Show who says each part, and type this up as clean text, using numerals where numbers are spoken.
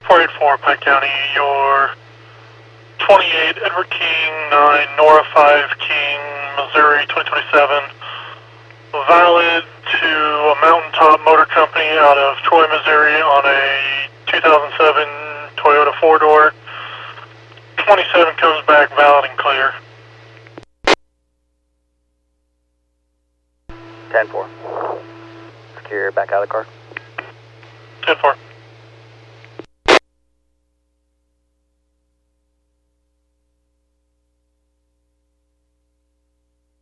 Speaker 1: 484 Pike County, your 28 Edward King, 9 Nora 5 King, Missouri 2027, valid to a Mountaintop Motor Company out of Troy, Missouri on a 2007 Toyota 4-door. 27 comes back valid and clear.
Speaker 2: 10-4. Secure back out of the car.
Speaker 1: 10-4.